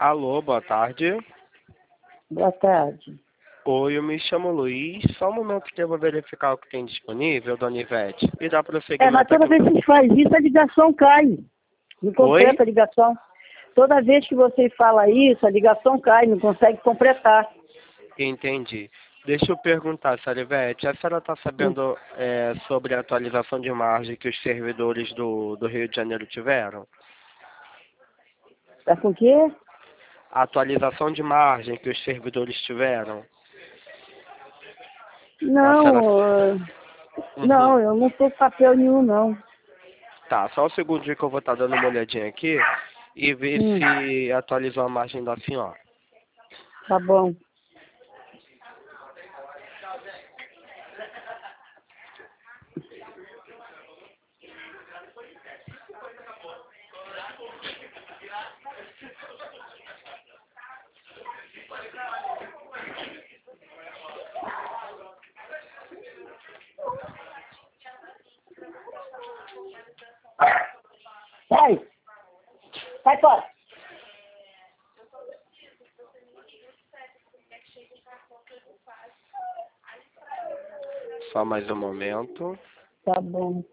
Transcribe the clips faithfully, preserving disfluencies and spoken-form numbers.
Alô, boa tarde. Boa tarde. Oi, eu me chamo Luiz. Só um momento que eu vou verificar o que tem disponível, dona Ivete. E dá prosseguimento É, mas toda aqui. vez que faz isso, a ligação cai. Não completa Oi? a ligação. Toda vez que você fala isso, a ligação cai, não consegue completar. Entendi. Deixa eu perguntar, senhora Ivete, a senhora está Hum. sabendo é, sobre a atualização de margem que os servidores do, do Rio de Janeiro tiveram? Tá com o quê? A atualização de margem que os servidores tiveram? A senhora... Não, ah, Uhum. não, eu não tô com papel nenhum, não. Tá, só um segundinho que eu vou estar dando uma olhadinha aqui e ver Hum, se atualizou a margem da senhora. tá bom. Sai! Sai fora! Só mais um momento. Tá bom.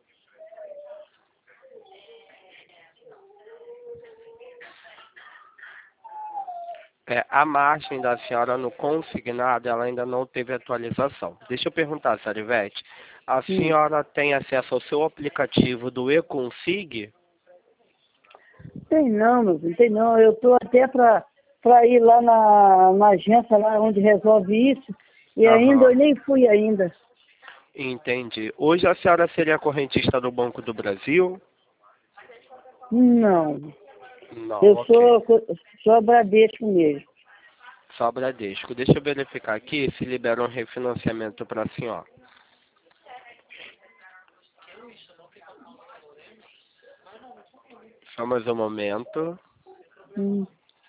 É, a margem da senhora no consignado, ela ainda não teve atualização. Deixa eu perguntar, senhora Ivete, a Hum. senhora tem acesso ao seu aplicativo do eConsig? Tem não, meu filho, tem não. Eu tô até pra, pra ir lá na, na agência, lá onde resolve isso, e ainda Aham, eu nem fui ainda. entendi. Hoje a senhora seria correntista do Banco do Brasil? Não. Não, Eu ok. sou, sou Bradesco mesmo. Só Bradesco. Deixa eu verificar aqui se libera um refinanciamento para a senhora. Só mais um momento. Hum.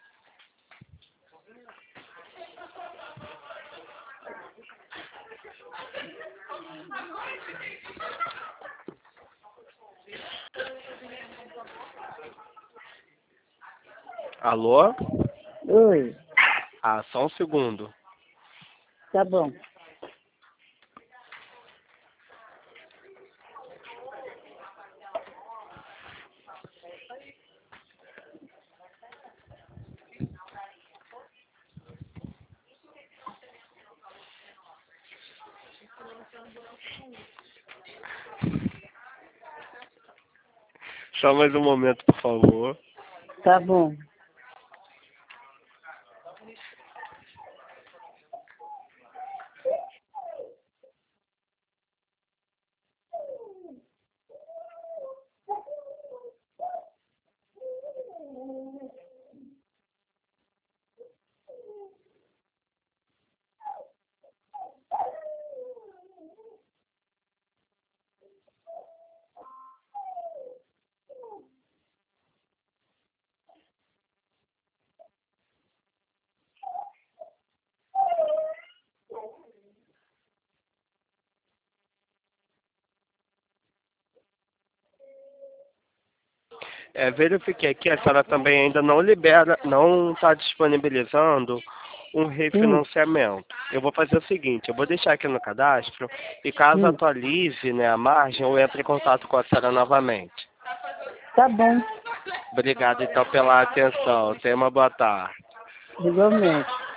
Alô? Oi, Ah, só um segundo. tá bom. Só mais um momento, por favor. Tá bom. É, verifiquei aqui, a senhora também ainda não libera, não está disponibilizando um Hum, refinanciamento. Eu vou fazer o seguinte, eu vou deixar aqui no cadastro e caso hum. atualize, né, a margem, eu entro em contato com a senhora novamente. Tá bom. Obrigado então pela atenção. Tenha uma boa tarde. Igualmente.